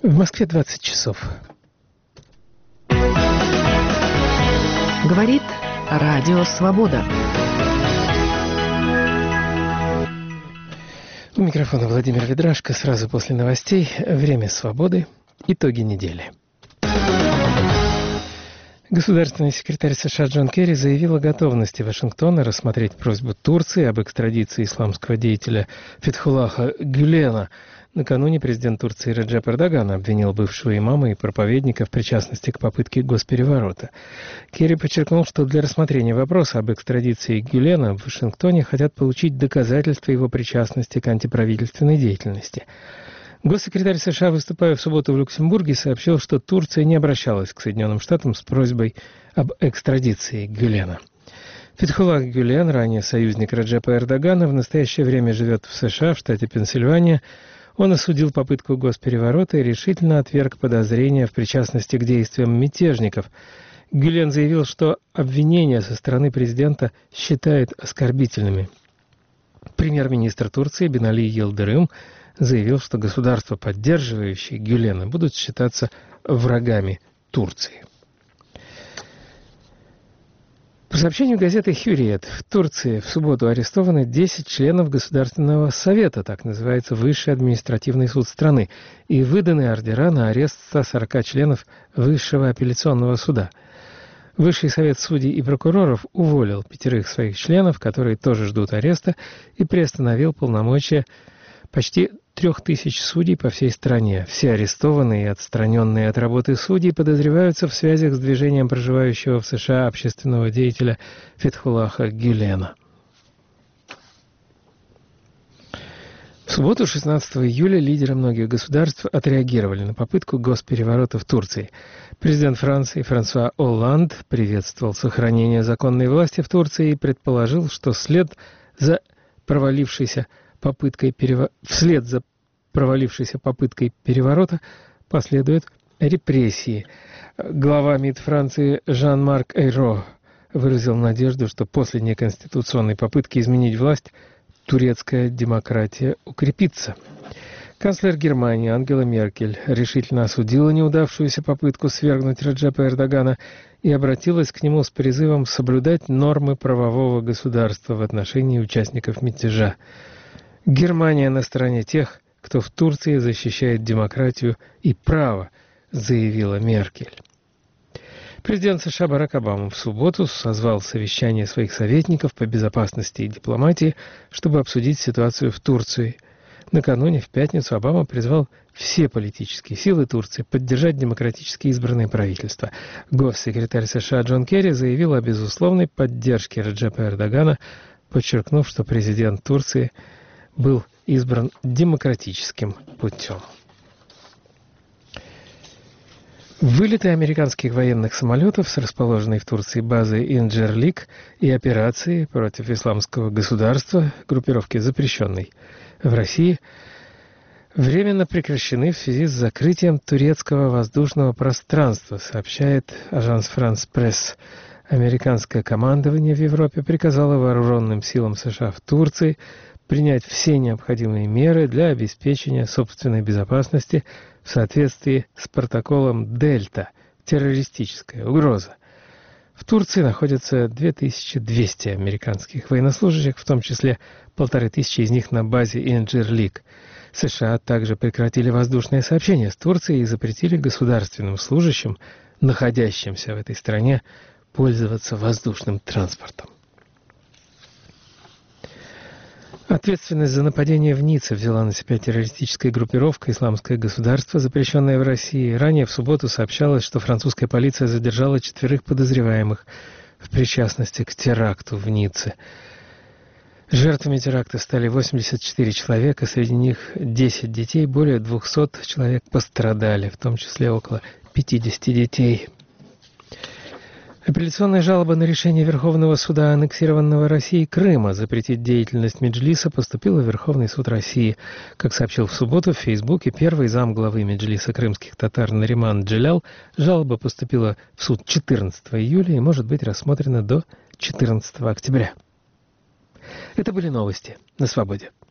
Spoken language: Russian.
В Москве 20 часов. Говорит Радио Свобода. У микрофона Владимир Ведрашко. Сразу после новостей «Время свободы. Итоги недели». Государственный секретарь США Джон Керри заявил о готовности Вашингтона рассмотреть просьбу Турции об экстрадиции исламского деятеля Фетхуллаха Гюлена. Накануне президент Турции Реджеп Эрдоган обвинил бывшего имама и проповедника в причастности к попытке госпереворота. Керри подчеркнул, что для рассмотрения вопроса об экстрадиции Гюлена в Вашингтоне хотят получить доказательства его причастности к антиправительственной деятельности. Госсекретарь США, выступая в субботу в Люксембурге, сообщил, что Турция не обращалась к Соединенным Штатам с просьбой об экстрадиции Гюлена. Фетхуллах Гюлен, ранее союзник Реджепа Эрдогана, в настоящее время живет в США, в штате Пенсильвания. Он осудил попытку госпереворота и решительно отверг подозрения в причастности к действиям мятежников. Гюлен заявил, что обвинения со стороны президента считает оскорбительными. Премьер-министр Турции Бинали Йылдырым заявил, что государства, поддерживающие Гюлена, будут считаться врагами Турции. По сообщению газеты «Хюриет», в Турции в субботу арестованы 10 членов Государственного совета, так называется Высший административный суд страны, и выданы ордера на арест 140 членов Высшего апелляционного суда. Высший совет судей и прокуроров уволил 5 своих членов, которые тоже ждут ареста, и приостановил полномочия почти 3000 судей по всей стране. Все арестованные и отстраненные от работы судьи подозреваются в связях с движением проживающего в США общественного деятеля Фетхуллаха Гюлена. В субботу, 16 июля, лидеры многих государств отреагировали на попытку госпереворота в Турции. Президент Франции Франсуа Олланд приветствовал сохранение законной власти в Турции и предположил, что вслед за провалившейся попыткой переворота последуют репрессии. Глава МИД Франции Жан-Марк Эйро выразил надежду, что после неконституционной попытки изменить власть турецкая демократия укрепится. Канцлер Германии Ангела Меркель решительно осудила неудавшуюся попытку свергнуть Реджепа Эрдогана и обратилась к нему с призывом соблюдать нормы правового государства в отношении участников мятежа. Германия на стороне тех, кто в Турции защищает демократию и право, заявила Меркель. Президент США Барак Обама в субботу созвал совещание своих советников по безопасности и дипломатии, чтобы обсудить ситуацию в Турции. Накануне, в пятницу, Обама призвал все политические силы Турции поддержать демократически избранное правительство. Госсекретарь США Джон Керри заявил о безусловной поддержке Реджепа Эрдогана, подчеркнув, что президент Турции был избран демократическим путем. Вылеты американских военных самолетов с расположенной в Турции базы Инджерлик и операции против исламского государства, группировки запрещенной в России, временно прекращены в связи с закрытием турецкого воздушного пространства, сообщает агенс Франс Пресс. Американское командование в Европе приказало вооруженным силам США в Турции принять все необходимые меры для обеспечения собственной безопасности в соответствии с протоколом «Дельта» – террористическая угроза. В Турции находятся 2200 американских военнослужащих, в том числе 1500 из них на базе Инджерлик. США также прекратили воздушное сообщение с Турцией и запретили государственным служащим, находящимся в этой стране, пользоваться воздушным транспортом. Ответственность за нападение в Ницце взяла на себя террористическая группировка «Исламское государство», запрещенное в России. Ранее в субботу сообщалось, что французская полиция задержала 4 подозреваемых в причастности к теракту в Ницце. Жертвами теракта стали 84 человека, среди них 10 детей, более 200 человек пострадали, в том числе около 50 детей. Апелляционная жалоба на решение Верховного суда аннексированного Россией Крыма запретить деятельность Меджлиса поступила в Верховный суд России. Как сообщил в субботу в Фейсбуке первый замглавы Меджлиса крымских татар Нариман Джелял, жалоба поступила в суд 14 июля и может быть рассмотрена до 14 октября. Это были новости на Свободе.